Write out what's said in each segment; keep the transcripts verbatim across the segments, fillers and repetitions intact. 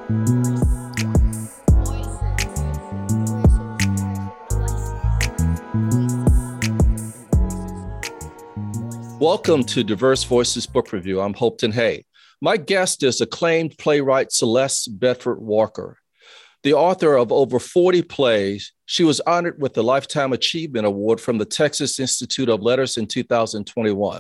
Welcome to Diverse Voices Book Review. I'm Hopeton Hay. My guest is acclaimed playwright Celeste Bedford Walker. The author of over forty plays, she was honored with the Lifetime Achievement Award from the Texas Institute of Letters in two thousand twenty-one.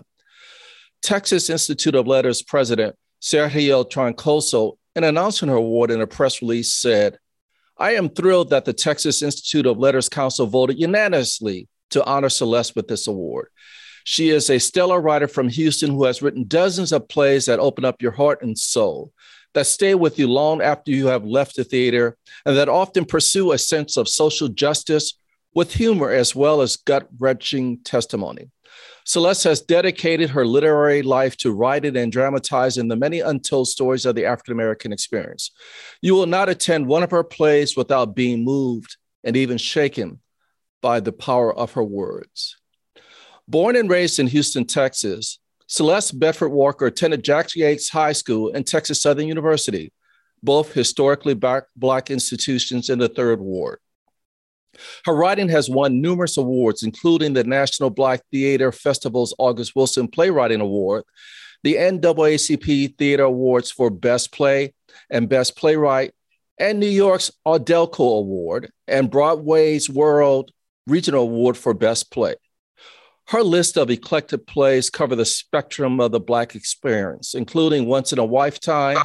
Texas Institute of Letters President Sergio Troncoso, in announcing her award in a press release, said, "I am thrilled that the Texas Institute of Letters Council voted unanimously to honor Celeste with this award. She is a stellar writer from Houston who has written dozens of plays that open up your heart and soul, that stay with you long after you have left the theater, and that often pursue a sense of social justice with humor as well as gut-wrenching testimony. Celeste has dedicated her literary life to writing and dramatizing the many untold stories of the African-American experience. You will not attend one of her plays without being moved and even shaken by the power of her words." Born and raised in Houston, Texas, Celeste Bedford Walker attended Jackson Yates High School and Texas Southern University, both historically black, black institutions in the Third Ward. Her writing has won numerous awards, including the National Black Theater Festival's August Wilson Playwriting Award, the N double A C P Theater Awards for Best Play and Best Playwright, and New York's Audelco Award, and Broadway's World Regional Award for Best Play. Her list of eclectic plays cover the spectrum of the Black experience, including Once in a Lifetime,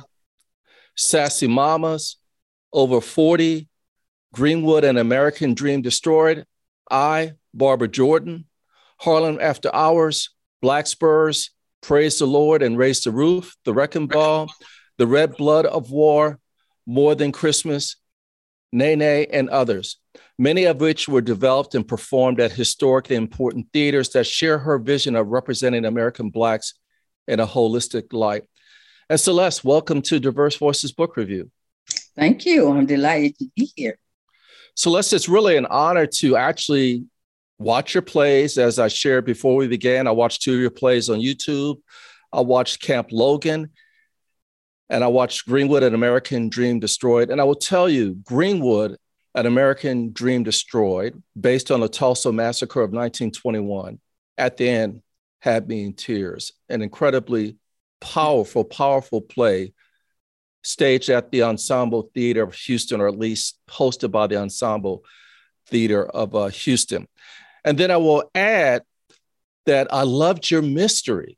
Sassy Mamas, Over forty, Greenwood, An American Dream Destroyed, I, Barbara Jordan, Harlem After Hours, Black Spurs, Praise the Lord and Raise the Roof, The Wrecking Ball, The Red Blood of War, More Than Christmas, Nene, and others, many of which were developed and performed at historically important theaters that share her vision of representing American Blacks in a holistic light. And Celeste, welcome to Diverse Voices Book Review. Thank you. I'm delighted to be here. Celeste, it's really an honor to actually watch your plays. As I shared before we began, I watched two of your plays on YouTube. I watched Camp Logan, and I watched Greenwood, An American Dream Destroyed. And I will tell you, Greenwood, An American Dream Destroyed, based on the Tulsa Massacre of nineteen twenty-one, at the end had me in tears. An incredibly powerful, powerful play staged at the Ensemble Theater of Houston, or at least hosted by the Ensemble Theater of uh, Houston. And then I will add that I loved your mystery.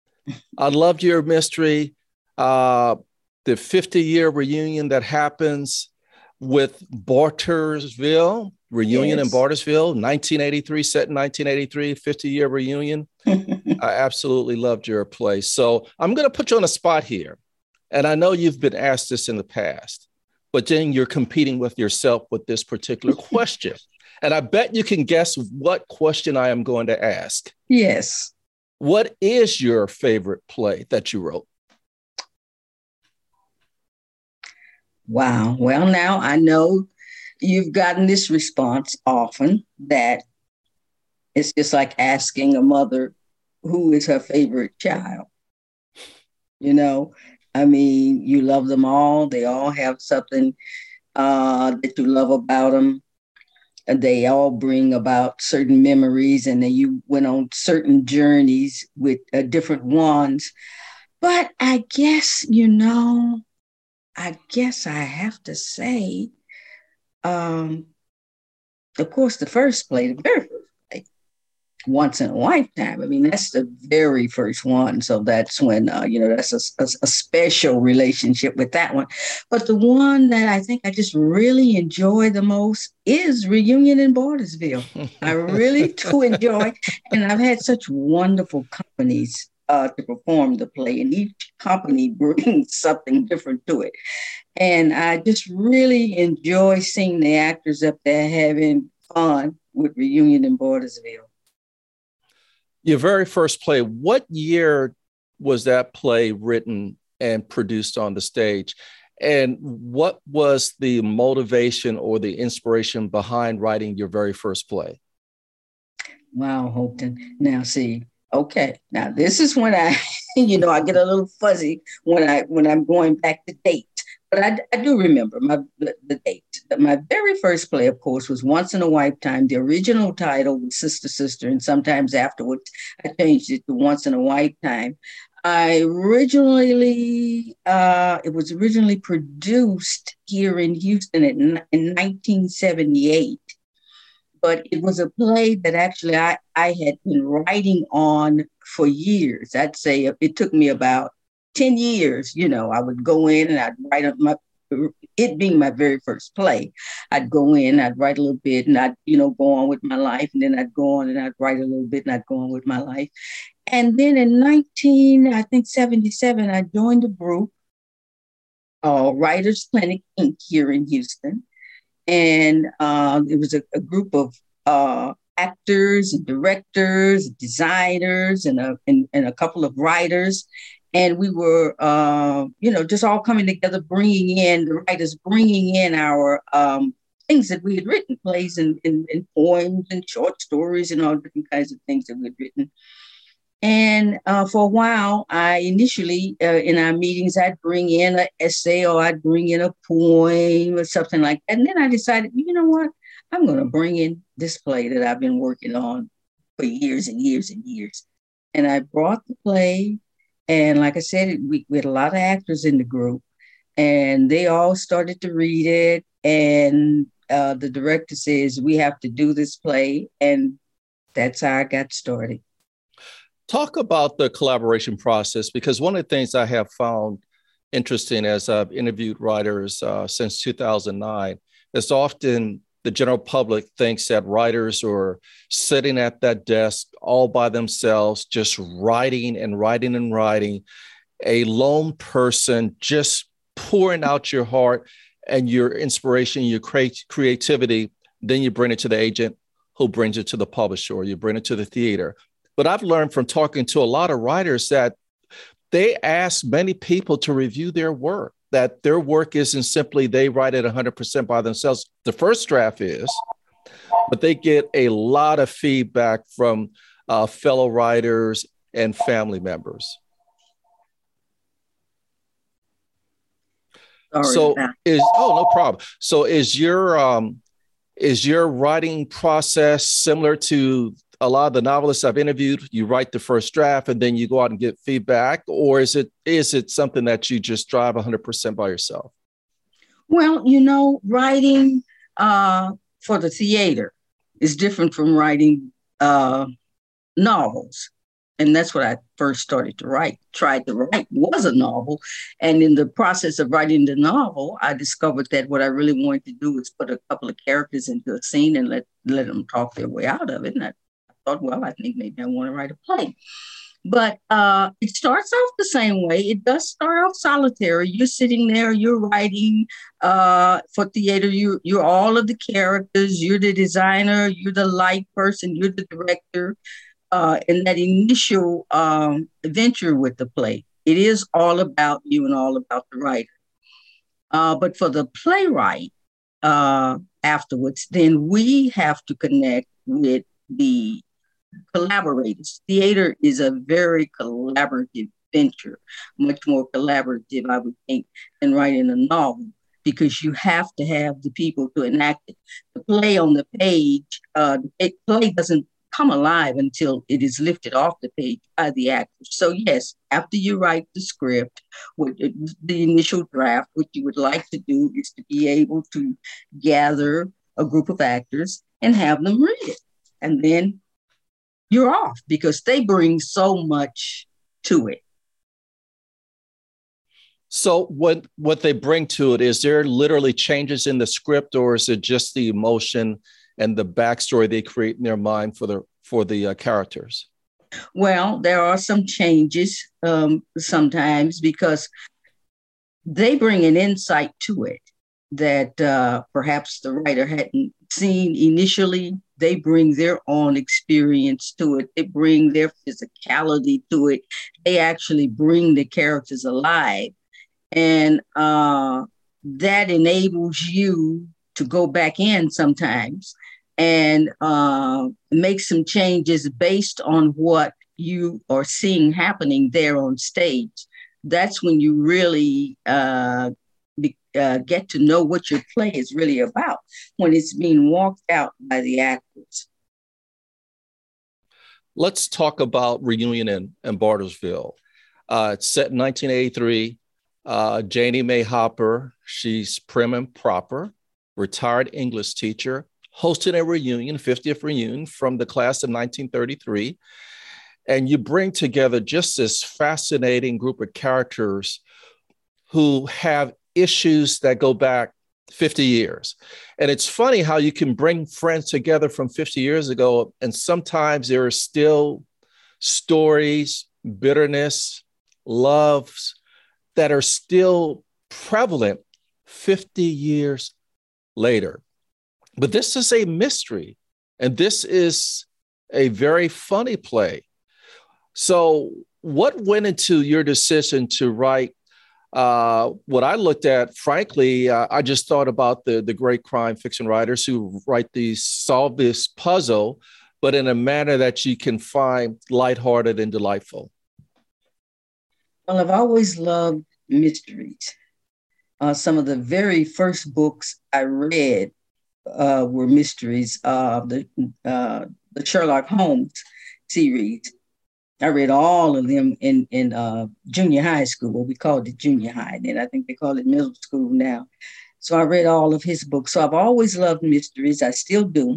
I loved your mystery, uh, the fifty-year reunion that happens with Bartersville, reunion yes. in Bartersville, nineteen eighty-three, set in nineteen eighty-three, fifty-year reunion. I absolutely loved your play. So I'm going to put you on a spot here. And I know you've been asked this in the past, but then you're competing with yourself with this particular question. And I bet you can guess what question I am going to ask. Yes. What is your favorite play that you wrote? Wow. Well, now I know you've gotten this response often, that it's just like asking a mother who is her favorite child. You know, I mean, you love them all. They all have something uh, that you love about them. And they all bring about certain memories, and then you went on certain journeys with uh, different ones. But I guess, you know, I guess I have to say, um, of course, the first play, the very first play, Once in a Lifetime. I mean, that's the very first one. So that's when, uh, you know, that's a, a, a special relationship with that one. But the one that I think I just really enjoy the most is Reunion in Bartersville. I really do enjoy, and I've had such wonderful companies Uh, to perform the play, and each company brings something different to it. And I just really enjoy seeing the actors up there having fun with Reunion in Bartersville. Your very first play, what year was that play written and produced on the stage? And what was the motivation or the inspiration behind writing your very first play? Wow, Hopeton. Now, see, okay, now this is when I, you know, I get a little fuzzy when I when I'm going back to date. but I, I do remember my the, the date. My very first play, of course, was Once in a Lifetime. The original title was Sister Sister, and sometimes afterwards I changed it to Once in a Lifetime. I originally, uh, it was originally produced here in Houston in, in nineteen seventy-eight, but it was a play that actually I, I had been writing on for years. I'd say it took me about ten years. You know, I would go in and I'd write up my, it being my very first play, I'd go in, I'd write a little bit and I'd, you know, go on with my life. And then I'd go on and I'd write a little bit and I'd go on with my life. And then in nineteen, I think seventy-seven, I joined a group, uh, Writers Clinic Incorporated here in Houston. And uh, it was a, a group of uh, actors and directors, designers, and a, and, and a couple of writers. And we were, uh, you know, just all coming together, bringing in, the writers bringing in our um, things that we had written, plays and, and, and poems and short stories and all different kinds of things that we had written. And uh, for a while, I initially, uh, in our meetings, I'd bring in an essay or I'd bring in a poem or something like that. And then I decided, you know what? I'm going to bring in this play that I've been working on for years and years and years. And I brought the play. And like I said, we, we had a lot of actors in the group. And they all started to read it. And uh, the director says, we have to do this play. And that's how I got started. Talk about the collaboration process, because one of the things I have found interesting as I've interviewed writers uh, since two thousand nine is often the general public thinks that writers are sitting at that desk all by themselves, just writing and writing and writing, a lone person just pouring out your heart and your inspiration, your cre- creativity. Then you bring it to the agent who brings it to the publisher, or you bring it to the theater. But I've learned from talking to a lot of writers that they ask many people to review their work, that their work isn't simply they write it one hundred percent by themselves. The first draft is, but they get a lot of feedback from uh, fellow writers and family members. Sorry so about is, oh, no problem. So is your, um, is your writing process similar to a lot of the novelists I've interviewed? You write the first draft and then you go out and get feedback, or is it is it something that you just drive one hundred percent by yourself? Well, you know, writing uh, for the theater is different from writing uh, novels. And that's what I first started to write, tried to write was a novel. And in the process of writing the novel, I discovered that what I really wanted to do was put a couple of characters into a scene and let, let them talk their way out of it. And I thought, well, I think maybe I want to write a play. But uh, it starts off the same way. It does start off solitary. You're sitting there, you're writing uh, for theater. You, you're all of the characters. You're the designer. You're the light person. You're the director. Uh, in that initial um, venture with the play, it is all about you and all about the writer. Uh, but for the playwright uh, afterwards, then we have to connect with the collaborators. Theater is a very collaborative venture, much more collaborative, I would think, than writing a novel, because you have to have the people to enact it. The play on the page, uh, the play doesn't come alive until it is lifted off the page by the actors. So yes, after you write the script, what the initial draft, what you would like to do is to be able to gather a group of actors and have them read it. And then you're off, because they bring so much to it. So what, what they bring to it, is there literally changes in the script, or is it just the emotion and the backstory they create in their mind for the for the uh, characters? Well, there are some changes um, sometimes, because they bring an insight to it that uh, perhaps the writer hadn't seen initially. They bring their own experience to it. They bring their physicality to it. They actually bring the characters alive. And uh, that enables you to go back in sometimes and uh, make some changes based on what you are seeing happening there on stage. That's when you really uh, be, uh, get to know what your play is really about when it's being walked out by the actors. Let's talk about Reunion in, in Bartlesville. Uh, it's set in nineteen eighty-three. Uh, Janie Mae Hopper, she's prim and proper, retired English teacher, hosted a reunion, fiftieth reunion from the class of nineteen thirty-three. And you bring together just this fascinating group of characters who have issues that go back fifty years. And it's funny how you can bring friends together from fifty years ago, and sometimes there are still stories, bitterness, loves that are still prevalent fifty years later. But this is a mystery, and this is a very funny play. So what went into your decision to write uh, what I looked at? Frankly, uh, I just thought about the, the great crime fiction writers who write these, solve this puzzle, but in a manner that you can find lighthearted and delightful. Well, I've always loved mysteries. Uh, some of the very first books I read uh, were mysteries. Uh, the uh, the Sherlock Holmes series. I read all of them in in uh, junior high school. Well, we called it junior high, and I think they call it middle school now. So I read all of his books. So I've always loved mysteries. I still do.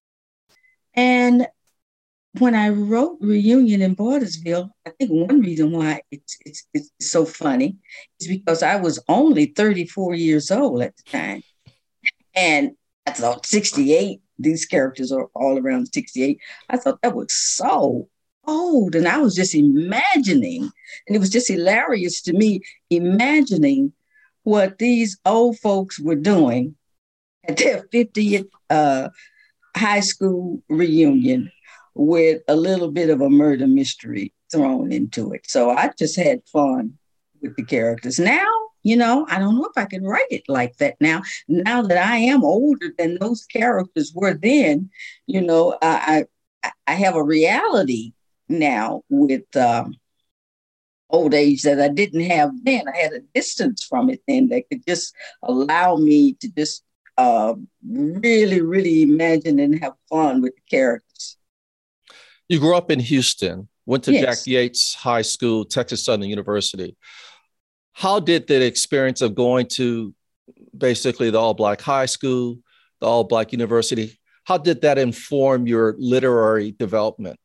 And when I wrote Reunion in Bartlesville, I think one reason why it's, it's, it's so funny is because I was only thirty-four years old at the time. And I thought sixty-eight, these characters are all around sixty-eight. I thought that was so old. And I was just imagining, and it was just hilarious to me, imagining what these old folks were doing at their fiftieth uh, high school reunion, with a little bit of a murder mystery thrown into it. So I just had fun with the characters. Now, you know, I don't know if I can write it like that now. Now that I am older than those characters were then, you know, I I, I have a reality now with um, old age that I didn't have then. I had a distance from it then that could just allow me to just uh, really, really imagine and have fun with the characters. You grew up in Houston, went to Yes. Jack Yates High School, Texas Southern University. How did the experience of going to basically the all-Black high school, the all-Black university, how did that inform your literary development?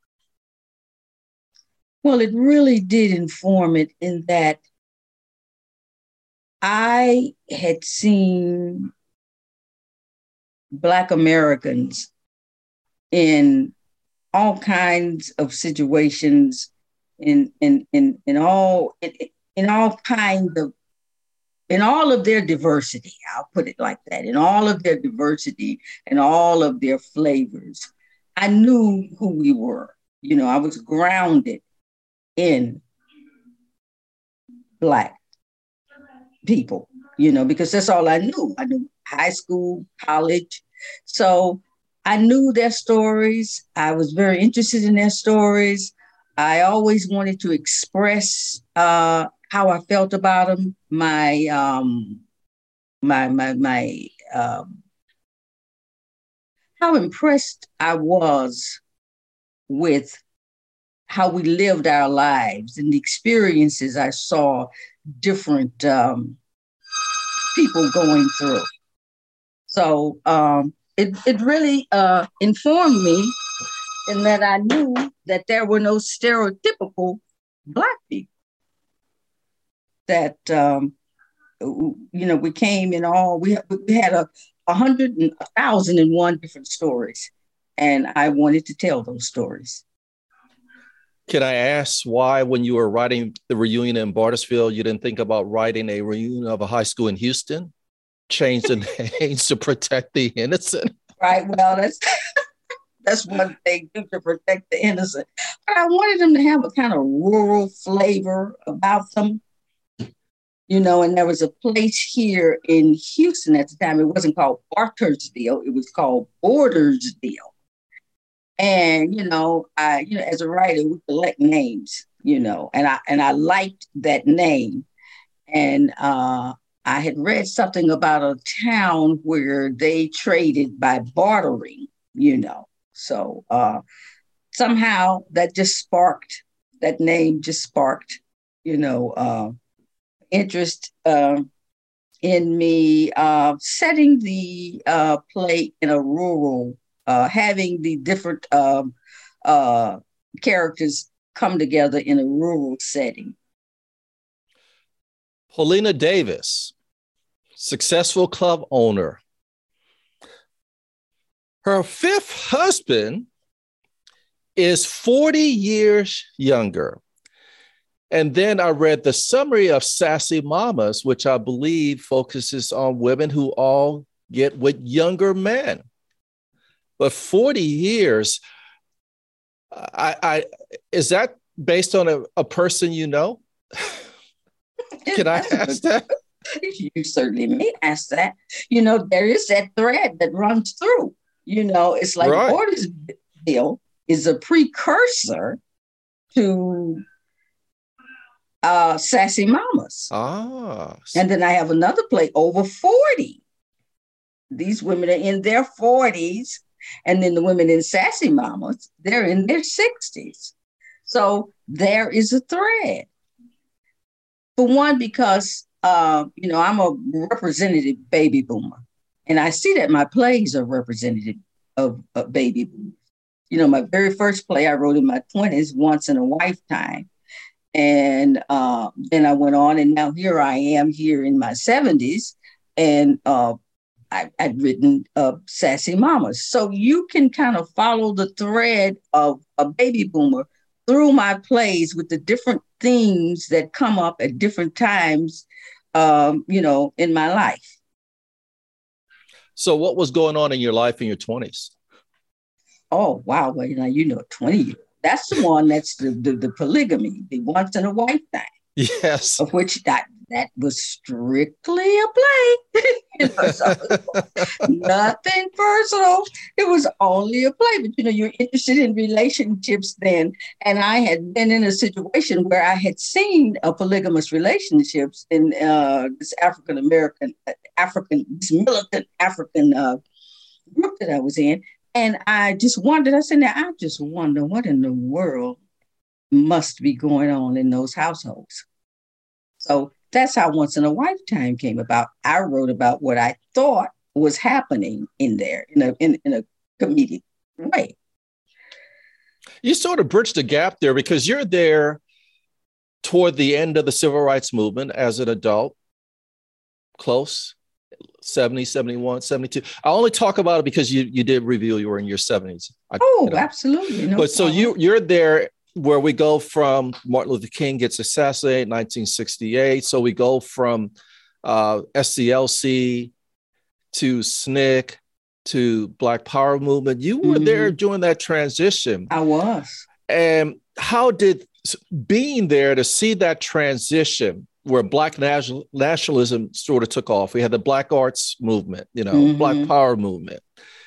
Well, it really did inform it in that I had seen Black Americans in all kinds of situations, in in in in all in, in all kinds of in all of their diversity. I'll put it like that. In all of their diversity and all of their flavors, I knew who we were. You know, I was grounded in Black people. You know, because that's all I knew. I knew high school, college, so I knew their stories. I was very interested in their stories. I always wanted to express uh, how I felt about them. My um, my my my um, how impressed I was with how we lived our lives and the experiences I saw different um, people going through. So. Um, It, it really uh, informed me in that I knew that there were no stereotypical Black people. That, um, you know, we came in all, we, we had a, a hundred and a thousand and one different stories. And I wanted to tell those stories. Can I ask why, when you were writing the reunion in Bartlesville, you didn't think about writing a reunion of a high school in Houston? Change the names to protect the innocent. Right. Well, that's that's one thing, to protect the innocent. But I wanted them to have a kind of rural flavor about them, you know. And there was a place here in Houston at the time. It wasn't called Bartersville. It was called Bordersville. And you know, I, you know, as a writer, we collect names, you know, and I and I liked that name, and uh, I had read something about a town where they traded by bartering, you know. So uh, somehow that just sparked, that name just sparked, you know, uh, interest uh, in me uh, setting the uh, play in a rural, uh, having the different um, uh, characters come together in a rural setting. Paulina Davis, successful club owner. Her fifth husband is forty years younger. And then I read the summary of Sassy Mamas, which I believe focuses on women who all get with younger men. But forty years, I, I is that based on a, a person you know? Can I ask that? You certainly may ask that. You know, there is that thread that runs through. You know, it's like right. Ordersville is a precursor to uh, Sassy Mamas. Ah. And then I have another play, Over forty. These women are in their forties. And then the women in Sassy Mamas, they're in their sixties. So there is a thread. For one, because, uh, you know, I'm a representative baby boomer. And I see that my plays are representative of, of baby boomers. You know, my very first play I wrote in my twenties, Once in a Lifetime. And uh, then I went on, and now here I am here in my seventies. And uh, I, I'd written uh, Sassy Mamas. So you can kind of follow the thread of a baby boomer through my plays with the different themes that come up at different times, um, you know, in my life. So what was going on in your life in your twenties? Oh, wow. Well, you know, you know, twenty years. That's the one that's the, the, the polygamy, the once in a lifetime. Yes. Of which that, that was strictly a play. You know, so nothing personal. It was only a play. But, you know, you're interested in relationships then. And I had been in a situation where I had seen a polygamous relationships in uh, this African-American, uh, African, this militant African uh, group that I was in. And I just wondered, I said, now I just wonder what in the world must be going on in those households. So that's how Once in a Lifetime came about. I wrote about what I thought was happening in there in a, in, in a comedic way. You sort of bridged the gap there because you're there toward the end of the civil rights movement as an adult, close, seventy, seventy-one, seventy-two. I only talk about it because you, you did reveal you were in your seventies. I, oh, you know. Absolutely. No but problem. so you, you're there where we go from Martin Luther King gets assassinated in nineteen sixty-eight. So we go from uh, S C L C to S N C C to Black Power movement. You were mm-hmm. there during that transition. I was. And how did being there to see that transition where Black national, nationalism sort of took off? We had the Black Arts movement, you know, mm-hmm. Black Power movement.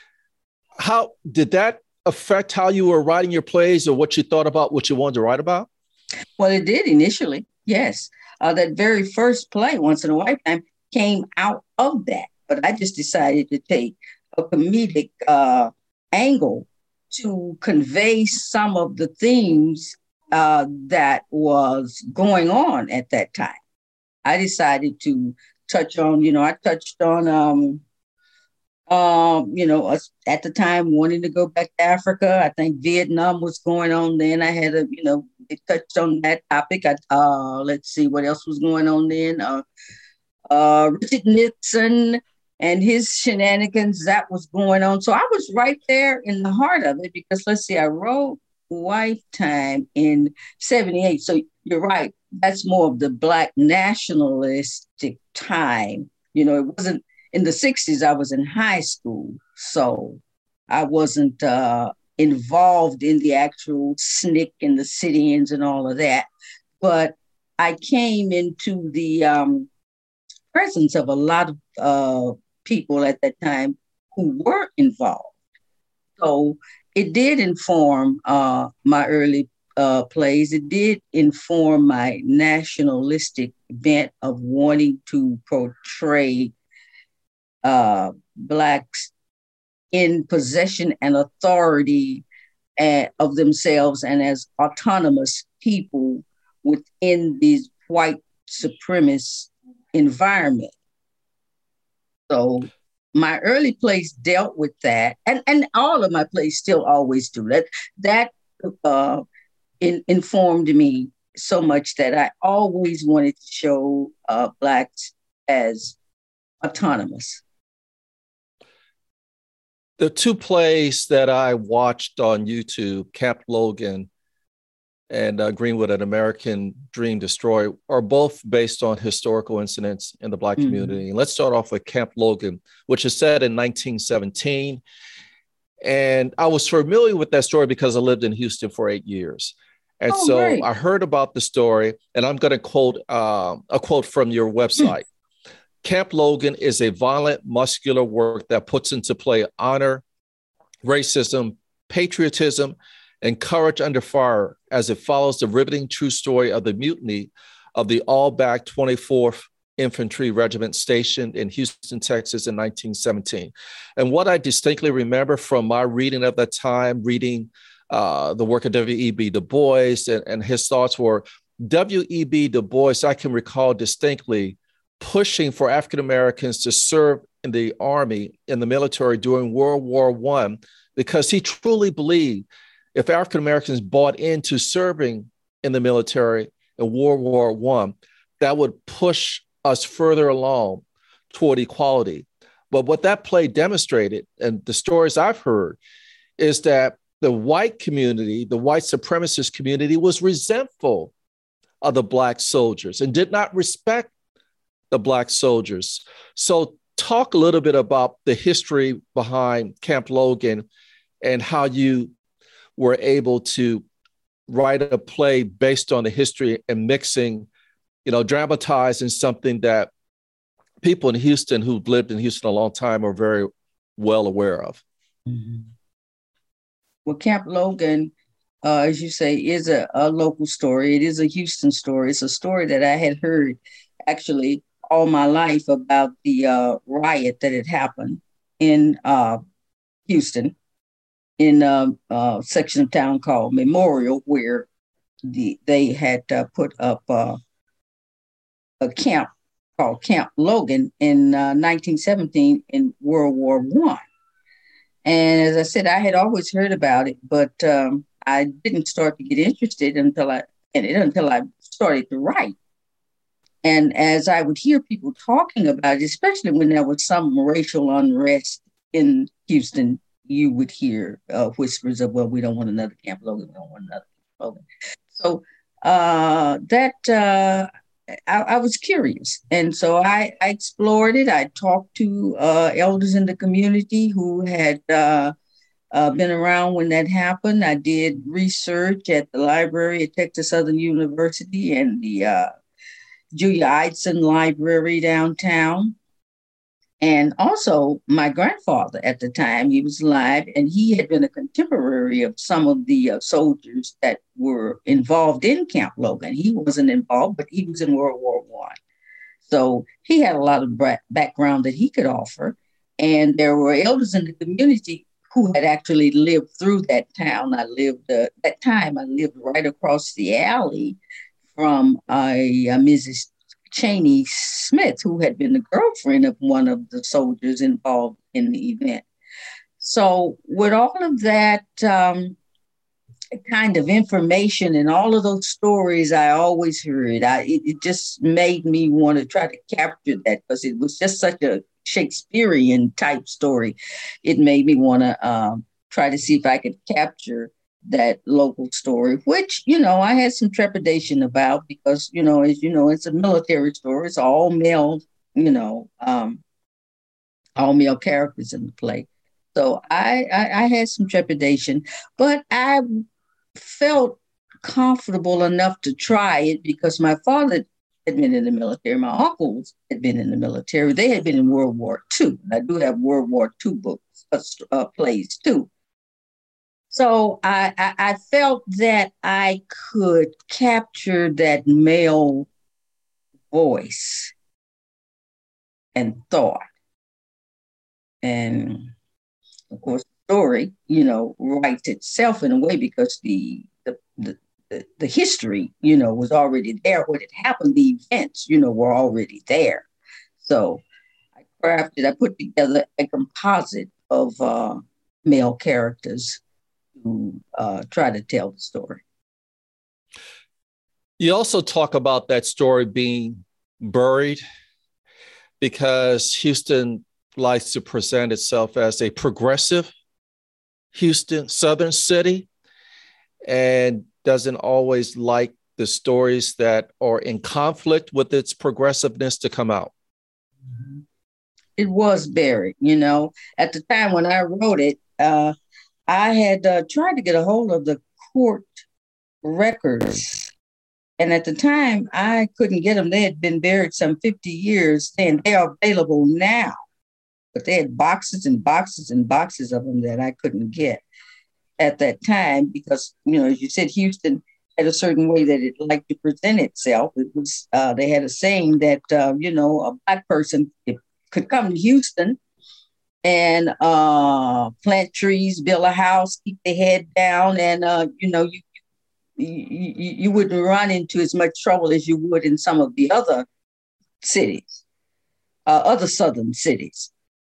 How did that affect how you were writing your plays or what you thought about what you wanted to write about? Well, it did initially, yes. Uh, that very first play, Once in a Lifetime, came out of that. But I just decided to take a comedic uh, angle to convey some of the themes uh, that was going on at that time. I decided to touch on, you know, I touched on um, Um, you know, us at the time wanting to go back to Africa. I think Vietnam was going on then. I had a, you know, it touched on that topic. I, uh, let's see what else was going on then. Uh, uh, Richard Nixon and his shenanigans, that was going on. So I was right there in the heart of it because let's see, I wrote Lifetime in seventy-eight. So you're right. That's more of the Black nationalistic time. You know, it wasn't, in the sixties, I was in high school, so I wasn't uh, involved in the actual S N C C and the sit-ins and all of that. But I came into the um, presence of a lot of uh, people at that time who were involved. So it did inform uh, my early uh, plays, it did inform my nationalistic bent of wanting to portray uh, Blacks in possession and authority uh, of themselves and as autonomous people within these white supremacist environment. So my early plays dealt with that, and, and all of my plays still always do that. That uh, in, informed me so much that I always wanted to show uh, Blacks as autonomous. The two plays that I watched on YouTube, Camp Logan and uh, Greenwood, An American Dream Destroyed, are both based on historical incidents in the Black mm-hmm. community. And let's start off with Camp Logan, which is set in nineteen seventeen. And I was familiar with that story because I lived in Houston for eight years. And oh, so great. I heard about the story, and I'm going to quote uh, a quote from your website. Camp Logan is a violent, muscular work that puts into play honor, racism, patriotism, and courage under fire as it follows the riveting true story of the mutiny of the all-black twenty-fourth Infantry Regiment stationed in Houston, Texas in nineteen seventeen. And what I distinctly remember from my reading of that time, reading uh, the work of W E B Du Bois and, and his thoughts were, W E B Du Bois, I can recall distinctly, pushing for African Americans to serve in the army, in the military during World War One, because he truly believed if African Americans bought into serving in the military in World War One, that would push us further along toward equality. But what that play demonstrated, and the stories I've heard, is that the white community, the white supremacist community, was resentful of the Black soldiers and did not respect the Black soldiers. So talk a little bit about the history behind Camp Logan and how you were able to write a play based on the history and mixing, you know, dramatizing something that people in Houston who've lived in Houston a long time are very well aware of. Mm-hmm. Well, Camp Logan, uh, as you say, is a, a local story. It is a Houston story. It's a story that I had heard actually all my life about the uh, riot that had happened in uh, Houston, in a, a section of town called Memorial, where the, they had uh, put up uh, a camp called Camp Logan in uh, nineteen seventeen in World War One. And as I said, I had always heard about it, but um, I didn't start to get interested until I in it until I started to write. And as I would hear people talking about it, especially when there was some racial unrest in Houston, you would hear uh, whispers of, well, we don't want another Camp Logan, we don't want another Camp Logan. So uh, that, uh, I, I was curious. And so I, I explored it. I talked to uh, elders in the community who had uh, uh, been around when that happened. I did research at the library at Texas Southern University and the uh, Julia Eidson Library downtown. And also my grandfather at the time, he was alive, and he had been a contemporary of some of the uh, soldiers that were involved in Camp Logan. He wasn't involved, but he was in World War One. So he had a lot of bra- background that he could offer. And there were elders in the community who had actually lived through that town. I lived, uh, that time I lived right across the alley from a, a Missus Cheney Smith, who had been the girlfriend of one of the soldiers involved in the event. So with all of that um, kind of information and all of those stories I always heard, I, it, it just made me want to try to capture that because it was just such a Shakespearean type story. It made me want to um, try to see if I could capture that local story, which, you know, I had some trepidation about because, you know, as you know, it's a military story. It's all male, you know, um, all male characters in the play. So I, I, I had some trepidation, but I felt comfortable enough to try it because my father had been in the military. My uncles had been in the military. They had been in World War Two. I do have World War Two books, uh, uh, plays too. So I, I, I felt that I could capture that male voice and thought. And of course, the story, you know, writes itself in a way because the the, the the, the history, you know, was already there. What had happened, the events, you know, were already there. So I crafted, I put together a composite of uh, male characters who uh, try to tell the story. You also talk about that story being buried because Houston likes to present itself as a progressive Houston, Southern city, and doesn't always like the stories that are in conflict with its progressiveness to come out. It was buried, you know. At the time when I wrote it, uh, I had uh, tried to get a hold of the court records. And at the time, I couldn't get them. They had been buried some fifty years, and they are available now. But they had boxes and boxes and boxes of them that I couldn't get at that time because, you know, as you said, Houston had a certain way that it liked to present itself. It was uh, they had a saying that, uh, you know, a Black person could come to Houston and uh, plant trees, build a house, keep their head down, and, uh, you know, you, you, you wouldn't run into as much trouble as you would in some of the other cities, uh, other southern cities.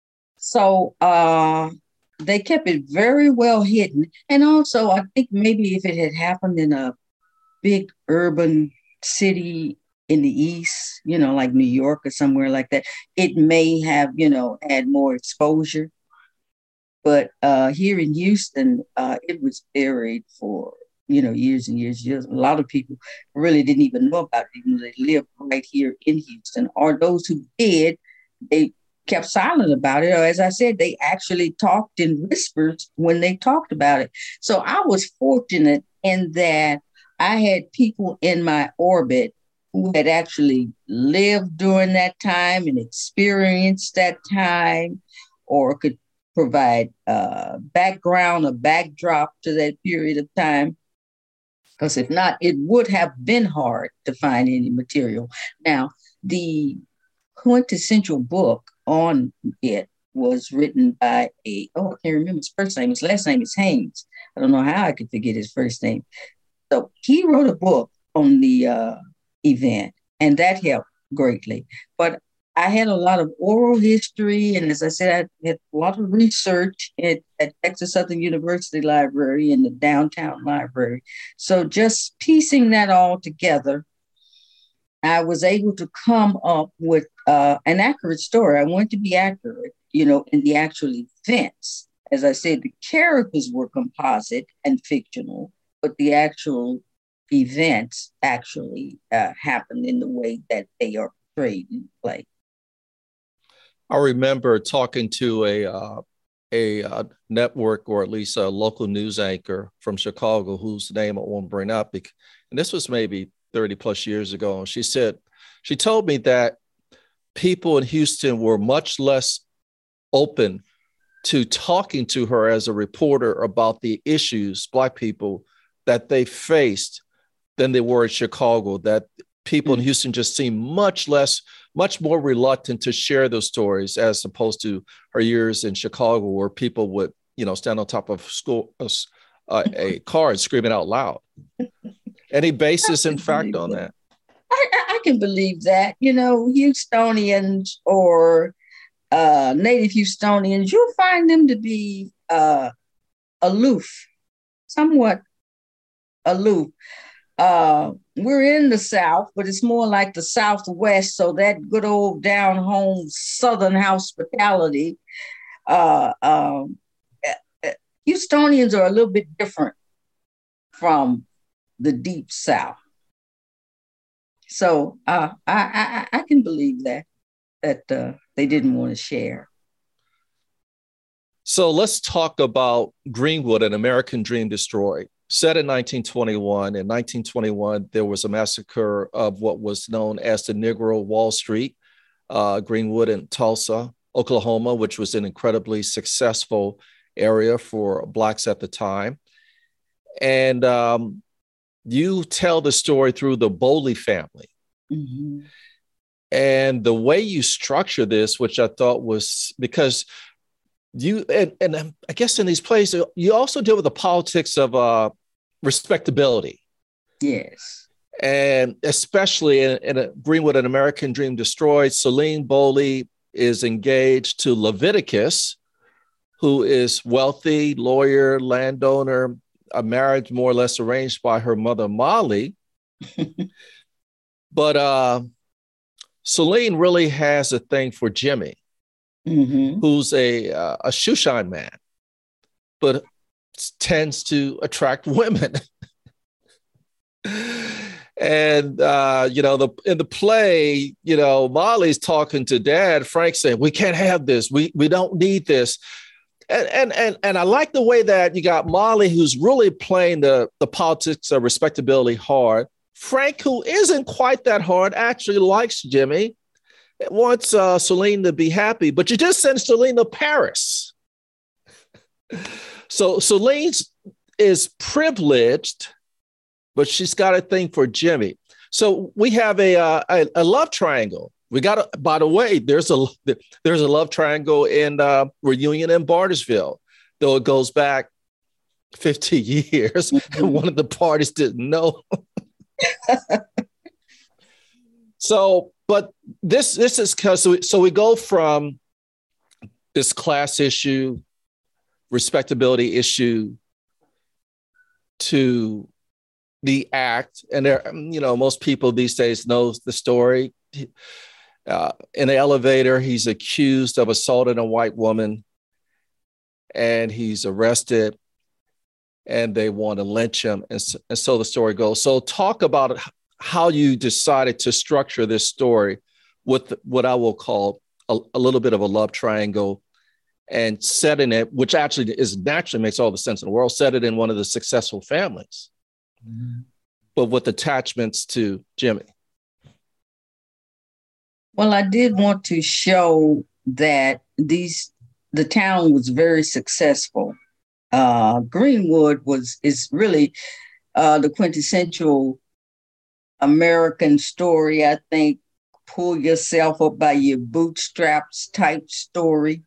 So uh, they kept it very well hidden. And also, I think maybe if it had happened in a big urban city in the East, you know, like New York or somewhere like that, it may have, you know, had more exposure. But uh, here in Houston, uh, it was buried for, you know, years and years, years. A lot of people really didn't even know about it, even though they lived right here in Houston. Or those who did, they kept silent about it. Or as I said, they actually talked in whispers when they talked about it. So I was fortunate in that I had people in my orbit who had actually lived during that time and experienced that time, or could provide uh, background or backdrop to that period of time. Because if not, it would have been hard to find any material. Now, the quintessential book on it was written by a, oh, I can't remember his first name. His last name is Haynes. I don't know how I could forget his first name. So he wrote a book on the uh, event, and that helped greatly. But I had a lot of oral history, and as I said, I had a lot of research at, at Texas Southern University Library and the downtown library. So just piecing that all together, I was able to come up with uh, an accurate story. I wanted to be accurate, you know, in the actual events. As I said, the characters were composite and fictional, but the actual events actually uh, happened in the way that they are portrayed in the play. I remember talking to a uh, a uh, network, or at least a local news anchor from Chicago, whose name I won't bring up, and this was maybe thirty plus years ago. And she said, she told me that people in Houston were much less open to talking to her as a reporter about the issues, Black people, that they faced than they were in Chicago, that people mm-hmm. in Houston just seemed much less, much more reluctant to share those stories as opposed to her years in Chicago, where people would, you know, stand on top of school, uh, a car and screaming out loud. Any basis, in fact, on that? I, I can believe that. You know, Houstonians or uh, native Houstonians, you'll find them to be uh, aloof, somewhat aloof. Uh, we're in the South, but it's more like the Southwest. So that good old down home Southern hospitality. Uh, um, Houstonians are a little bit different from the deep South. So uh, I, I I can believe that that uh, they didn't want to share. So let's talk about Greenwood, An American Dream Destroyed. Set in nineteen twenty-one. In nineteen twenty-one, there was a massacre of what was known as the Negro Wall Street, uh, Greenwood in Tulsa, Oklahoma, which was an incredibly successful area for Blacks at the time. And um, you tell the story through the Bowley family. Mm-hmm. And the way you structure this, which I thought was because you, and, and I guess in these plays, you also deal with the politics of uh, respectability. Yes. And especially in, in a Greenwood, An American Dream Destroyed, Celine Bowley is engaged to Leviticus, who is wealthy, lawyer, landowner, a marriage more or less arranged by her mother, Molly. But uh, Celine really has a thing for Jimmy, mm-hmm. who's a, uh, a shoeshine man, but tends to attract women. And, uh, you know, the in the play, you know, Molly's talking to Dad, Frank saying, we can't have this. We we don't need this. And, and, and, and I like the way that you got Molly, who's really playing the, the politics of respectability hard. Frank, who isn't quite that hard, actually likes Jimmy, wants uh, Celine to be happy, but you just send Celine to Paris. So Celine is privileged, but she's got a thing for Jimmy. So we have a uh, a, a love triangle. We got, a, by the way, there's a there's a love triangle in uh, Reunion in Bartersville, though it goes back fifty years, mm-hmm. and one of the parties didn't know. So, but this this is because so, so we go from this class issue, respectability issue, to the act, and there, you know, most people these days knows the story. Uh, in the elevator, he's accused of assaulting a white woman, and he's arrested, and they want to lynch him, and so, and so the story goes. So, talk about how you decided to structure this story with what I will call a, a little bit of a love triangle, and setting it, which actually is naturally makes all the sense in the world, set it in one of the successful families, mm-hmm. but with attachments to Jimmy. Well, I did want to show that these the town was very successful. Uh, Greenwood was is really uh, the quintessential American story. I think pull yourself up by your bootstraps type story.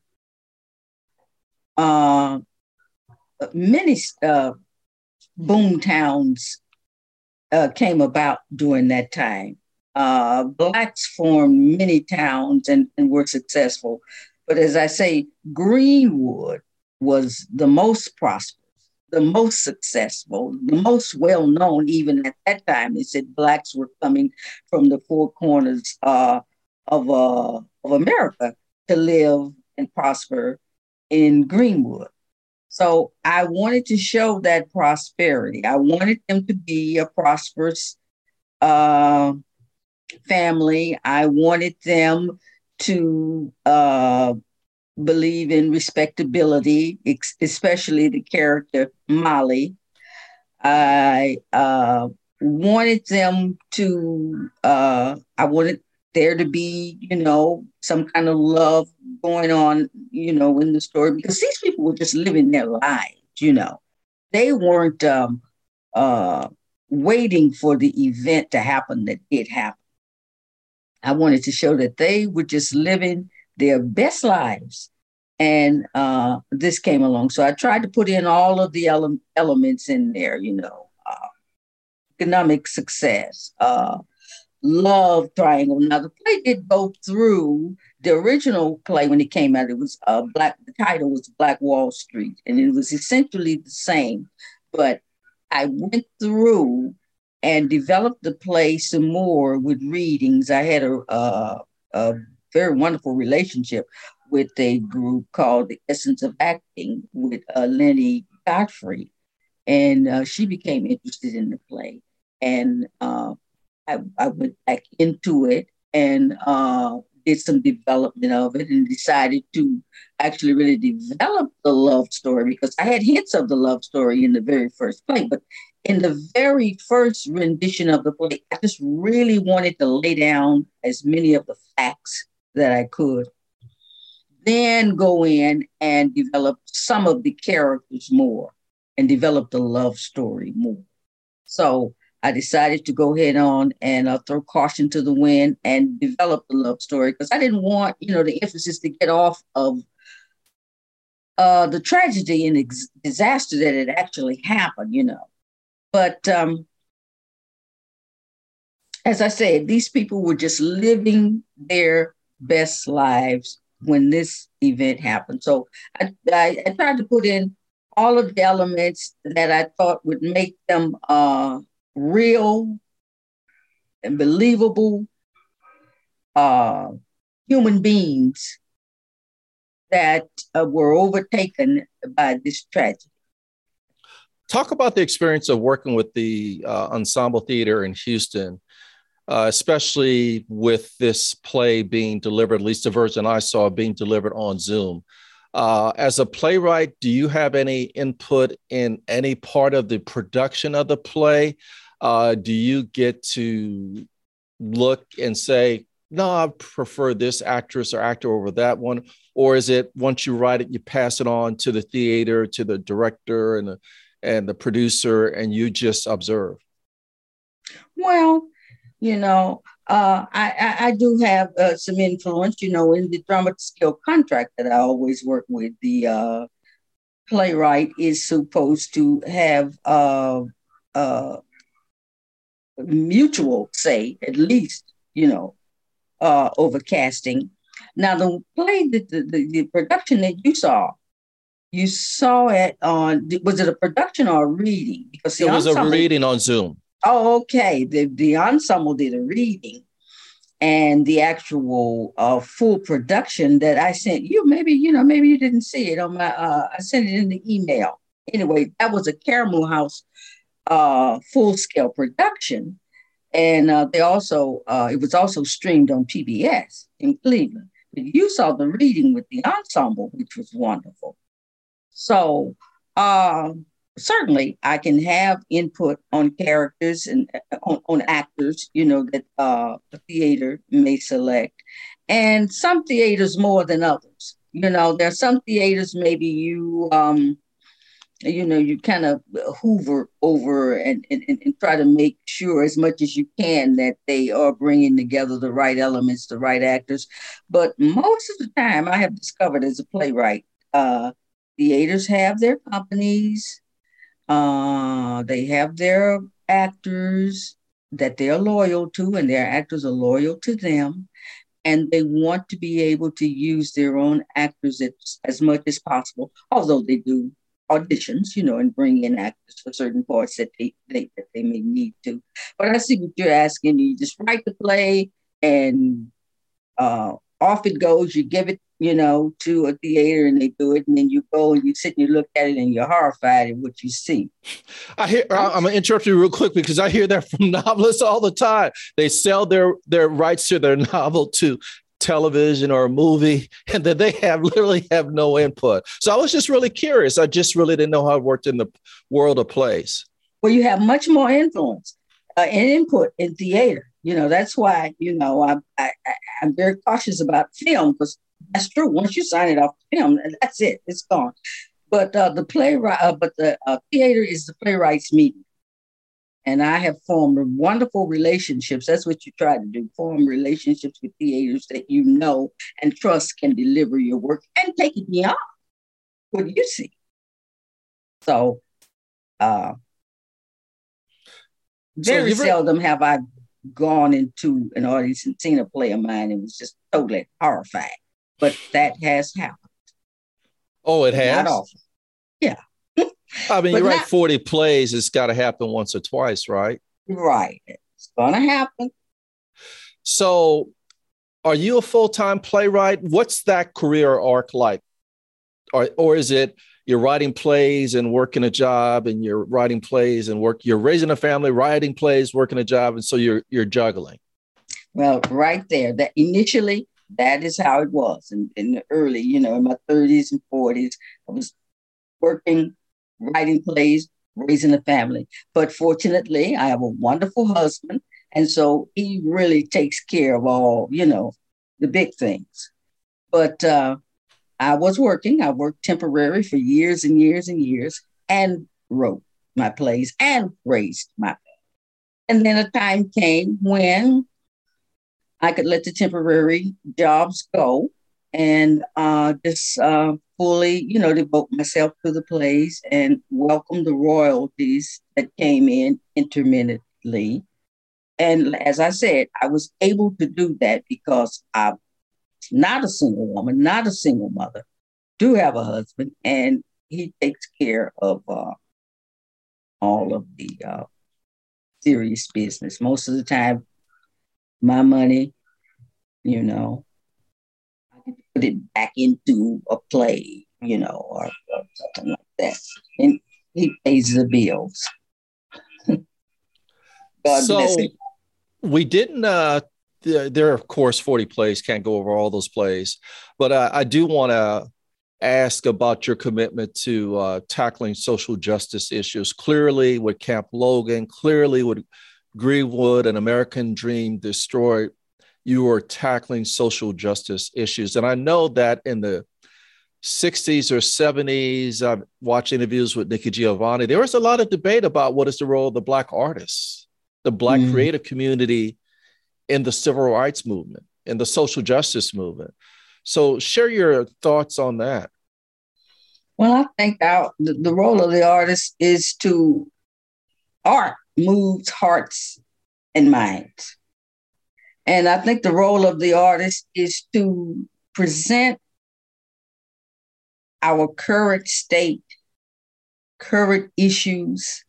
Uh, many uh, boom towns uh, came about during that time. Uh, Blacks formed many towns and, and were successful. But as I say, Greenwood was the most prosperous, the most successful, the most well-known. Even at that time, they said Blacks were coming from the four corners uh, of, uh, of America to live and prosper in Greenwood. So I wanted to show that prosperity. I wanted them to be a prosperous uh, family. I wanted them to uh, believe in respectability, ex- especially the character Molly. I uh, wanted them to, uh, I wanted there to be, you know, some kind of love going on, you know, in the story, because these people were just living their lives, you know. They weren't um, uh, waiting for the event to happen that did happen. I wanted to show that they were just living their best lives. And uh, this came along. So I tried to put in all of the ele- elements in there, you know, uh, economic success, uh, love triangle. Now, the play did go through the original play when it came out. It was uh, Black, the title was Black Wall Street, and it was essentially the same. But I went through and developed the play some more with readings. I had a, a, a very wonderful relationship with a group called The Essence of Acting with uh, Lenny Godfrey. And uh, she became interested in the play. And uh, I, I went back into it and uh, did some development of it and decided to actually really develop the love story, because I had hints of the love story in the very first play. But in the very first rendition of the play, I just really wanted to lay down as many of the facts that I could. Then go in and develop some of the characters more. and develop the love story more. So I decided to go ahead on and uh, throw caution to the wind and develop the love story, because I didn't want, you know, the emphasis to get off of uh, the tragedy and ex- disaster that had actually happened, you know. But um, as I said, these people were just living their best lives when this event happened. So I, I, I tried to put in all of the elements that I thought would make them uh, real and believable uh, human beings that uh, were overtaken by this tragedy. Talk about the experience of working with the uh, Ensemble Theater in Houston, uh, especially with this play being delivered, at least the version I saw being delivered on Zoom. Uh, as a playwright, do you have any input in any part of the production of the play? Uh, do you get to look and say, no, I prefer this actress or actor over that one? Or is it once you write it, you pass it on to the theater, to the director and the, and the producer, and you just observe? Well, you know, uh, I, I, I do have uh, some influence, you know, in the drama skill contract that I always work with. The uh, playwright is supposed to have uh, uh, mutual say, at least, you know, uh, over casting. Now, the play, the, the, the production that you saw, you saw it on, was it a production or a reading? Because it was ensemble, a reading on Zoom. Oh, okay. The, the ensemble did a reading, and the actual uh, full production that I sent you, maybe, you know, maybe you didn't see it on my, uh, I sent it in the email. Anyway, that was a Caramel House uh, full-scale production. And uh, they also, uh, it was also streamed on P B S in Cleveland. But you saw the reading with the ensemble, which was wonderful. So uh, certainly I can have input on characters and on, on actors, you know, that uh, the theater may select. And some theaters more than others. You know, there are some theaters maybe you, um, you know, you kind of hoover over and, and, and try to make sure as much as you can that they are bringing together the right elements, the right actors. But most of the time I have discovered as a playwright, uh, theaters have their companies, uh, they have their actors that they're loyal to, and their actors are loyal to them. And they want to be able to use their own actors as, as much as possible, although they do auditions, you know, and bring in actors for certain parts that they, they that they may need to. But I see what you're asking. You just write the play and uh, off it goes. You give it, you know, to a theater and they do it, and then you go and you sit and you look at it and you're horrified at what you see. I hear. I'm gonna interrupt you real quick because I hear that from novelists all the time. They sell their their rights to their novel to television or a movie, and then they have literally have no input. So I was just really curious. I just really didn't know how it worked in the world of plays. Well, you have much more influence uh, and input in theater. You know, that's why, you know, I, I, I'm very cautious about film, because that's true. Once you sign it off the film, that's it. It's gone. But uh, the playwright, uh, but the uh, theater is the playwrights' meeting. And I have formed wonderful relationships. That's what you try to do, form relationships with theaters that you know and trust can deliver your work and take it beyond what you see. So uh, very so seldom re- have I gone into an audience and seen a play of mine and was just totally horrified. But that has happened. Oh, it has? Not often. Yeah. I mean, you write not, forty plays, it's got to happen once or twice, right? Right. It's going to happen. So are you a full-time playwright? What's that career arc like? Or, or is it you're writing plays and working a job, and you're writing plays and work, you're raising a family, writing plays, working a job, and so you're you're juggling? Well, right there, that initially, that is how it was. In, in the early, you know, in my thirties and forties, I was working, writing plays, raising a family. But fortunately, I have a wonderful husband. And so he really takes care of all, you know, the big things. But uh, I was working. I worked temporary for years and years and years. And wrote my plays and raised my family. And then a time came when I could let the temporary jobs go and uh, just uh, fully, you know, devote myself to the plays and welcome the royalties that came in intermittently. And as I said, I was able to do that because I'm not a single woman, not a single mother, do have a husband, and he takes care of uh, all of the uh, serious business. Most of the time, my money, you know, I can put it back into a play, you know, or, or something like that. And he pays the bills. God so bless him. we didn't, uh, there, there are, of course, forty plays, can't go over all those plays, but uh, I do want to ask about your commitment to uh, tackling social justice issues. Clearly with Camp Logan, clearly with Greenwood, An American Dream Destroyed, you are tackling social justice issues. And I know that in the sixties or seventies, I've watched interviews with Nikki Giovanni, there was a lot of debate about what is the role of the Black artists, the Black mm. creative community in the civil rights movement, in the social justice movement. So share your thoughts on that. Well, I think our, the, the role of the artist is to, art moves hearts and minds. And I think the role of the artist is to present our current state, current issues,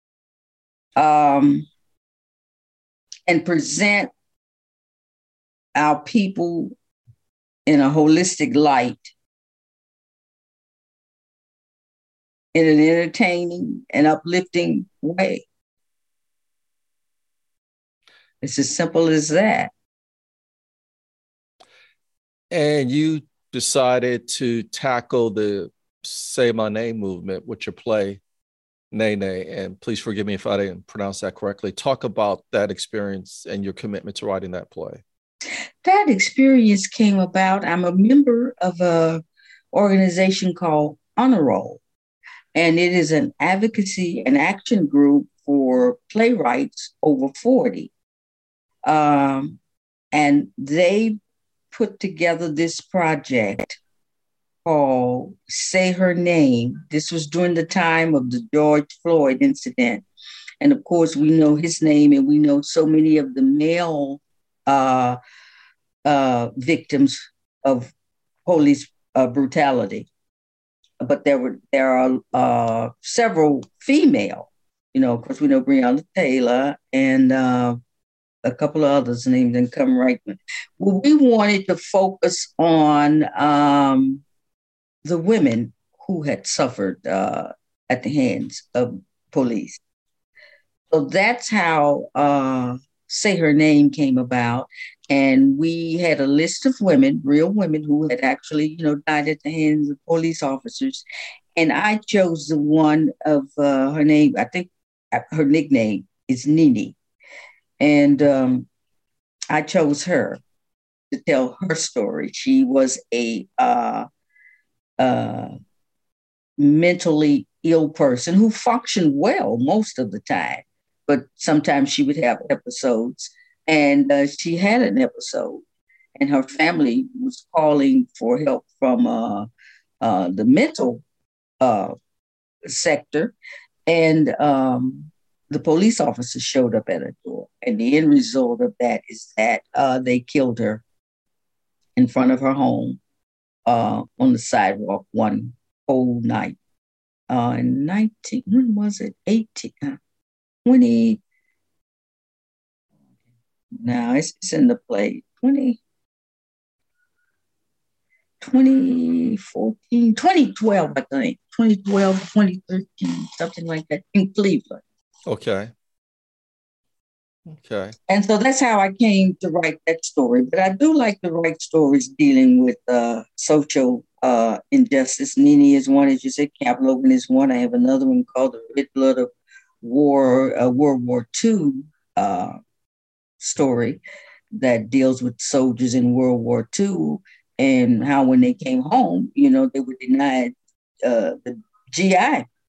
um, and present our people in a holistic light, in an entertaining and uplifting way. It's as simple as that. And you decided to tackle the Say My Name movement with your play, Nene, and please forgive me if I didn't pronounce that correctly. Talk about that experience and your commitment to writing that play. That experience came about. I'm a member of an organization called Honor Roll, and it is an advocacy and action group for playwrights over forty. Um, and they put together this project called Say Her Name. This was during the time of the George Floyd incident. And of course, we know his name, and we know so many of the male uh, uh, victims of police uh, brutality. But there were there are uh, several female, you know, of course, we know Breonna Taylor and uh, a couple of others names didn't come right. Well, we wanted to focus on um, the women who had suffered uh, at the hands of police. So that's how uh, Say Her Name came about. And we had a list of women, real women who had actually, you know, died at the hands of police officers. And I chose the one of uh, her name, I think her nickname is Nene. And um, I chose her to tell her story. She was a uh, uh, mentally ill person who functioned well most of the time, but sometimes she would have episodes. And uh, she had an episode, and her family was calling for help from uh, uh, the mental uh, sector. And um, the police officers showed up at her door. And the end result of that is that uh, they killed her in front of her home uh, on the sidewalk one whole night. Uh, in nineteen, when was it? eighteen, twenty. Now it's, it's in the play. twenty, twenty fourteen, twenty twelve, I think. twenty twelve, twenty thirteen, something like that, in Cleveland. Okay. Okay. And so that's how I came to write that story. But I do like to write stories dealing with uh, social uh, injustice. Nene is one, as you said. Camp Logan is one. I have another one called The Red Blood of War, uh, World War Two uh, story that deals with soldiers in World War Two and how when they came home, you know, they were denied uh, the G I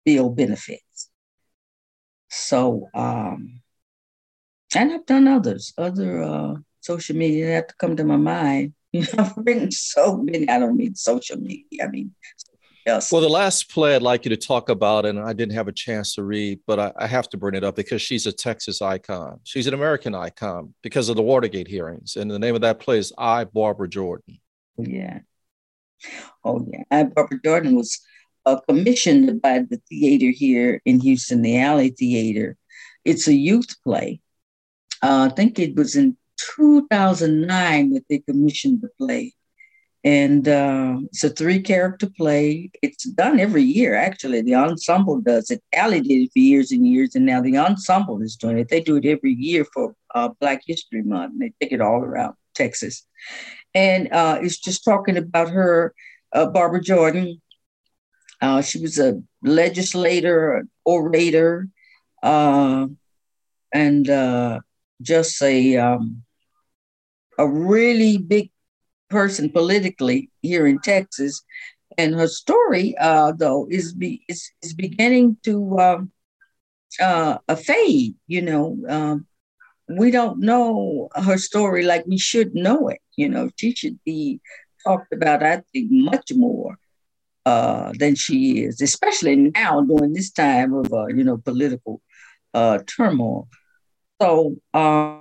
bill benefits. So, um, and I've done others, other uh, social media that have to come to my mind. You know, I've written so many. I don't mean social media. I mean, else. Well, the last play I'd like you to talk about, and I didn't have a chance to read, but I, I have to bring it up because she's a Texas icon. She's an American icon because of the Watergate hearings. And the name of that play is I, Barbara Jordan. Yeah. Oh, yeah. I, Barbara Jordan was uh, commissioned by the theater here in Houston, the Alley Theater. It's a youth play. Uh, I think it was in two thousand nine that they commissioned the play. And uh, it's a three-character play. It's done every year, actually. The ensemble does it. Alley did it for years and years, and now the ensemble is doing it. They do it every year for uh, Black History Month. And they take it all around Texas. And uh, it's just talking about her, uh, Barbara Jordan. Uh, she was a legislator, an orator, uh, and uh, just a, um, a really big person politically here in Texas, and her story, uh, though, is be is, is beginning to um, uh, fade. You know, um, we don't know her story like we should know it. You know, she should be talked about, I think, much more uh, than she is, especially now during this time of uh, you know political uh, turmoil. So. Um,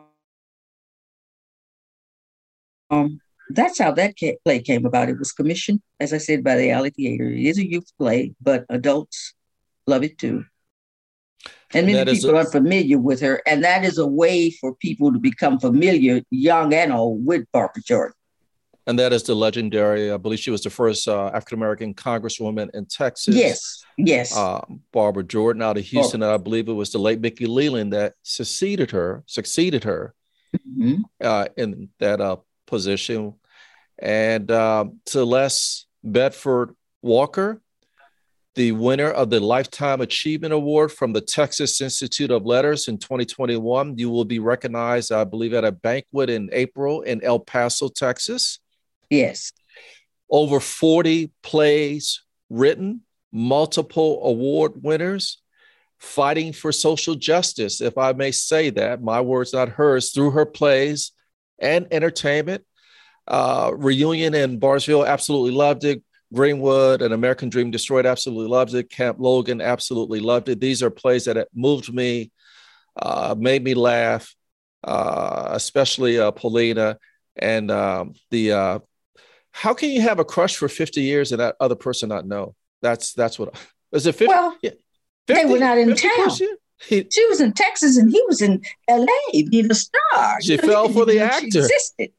um, That's how that play came about. It was commissioned, as I said, by the Alley Theater. It is a youth play, but adults love it too. And many people a- are familiar with her, and that is a way for people to become familiar, young and old, with Barbara Jordan. And that is the legendary, I believe she was the first uh, African-American congresswoman in Texas. Yes, yes. Uh, Barbara Jordan out of Houston. Oh. I believe it was the late Mickey Leland that succeeded her, succeeded her mm-hmm. uh, in that uh, position. And uh, Celeste Bedford Walker, the winner of the Lifetime Achievement Award from the Texas Institute of Letters in twenty twenty-one. You will be recognized, I believe, at a banquet in April in El Paso, Texas. Yes. Over forty plays written, multiple award winners, fighting for social justice, if I may say that. My words, not hers, through her plays and entertainment. Uh, Reunion in Barnesville, absolutely loved it. Greenwood and American Dream Destroyed, absolutely loved it. Camp Logan, absolutely loved it. These are plays that moved me, uh, made me laugh, uh, especially uh, Paulina. And um, the, uh, how can you have a crush for fifty years and that other person not know? That's that's what, is it fifty? Well, yeah, fifty, they were not in town. He, she was in Texas and he was in L A being a star. She fell for the actor. She existed.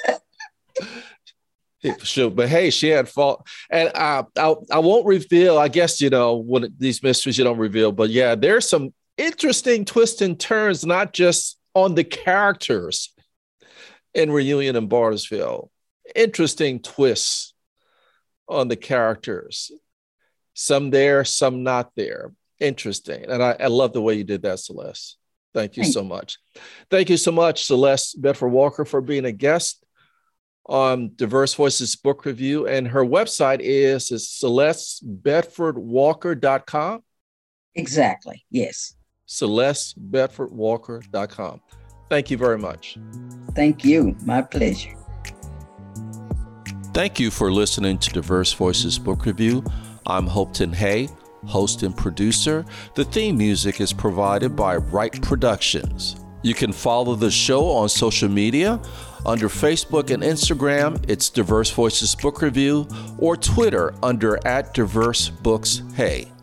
Sure, but hey, she had fault, and uh, I I won't reveal. I guess you know when these mysteries you don't reveal, but yeah, there's some interesting twists and turns, not just on the characters in Reunion in Barnesville. Interesting twists on the characters. Some there, some not there. Interesting, and I, I love the way you did that, Celeste. Thank you Thanks. so much. Thank you so much, Celeste Bedford Walker, for being a guest on Diverse Voices Book Review. And her website is, is celeste bedford walker dot com. Exactly. Yes. celeste bedford walker dot com. Thank you very much. Thank you. My pleasure. Thank you for listening to Diverse Voices Book Review. I'm Hopeton Hay, host and producer. The theme music is provided by Wright Productions. You can follow the show on social media. Under Facebook and Instagram, it's Diverse Voices Book Review, or Twitter under at Diverse Books Hey.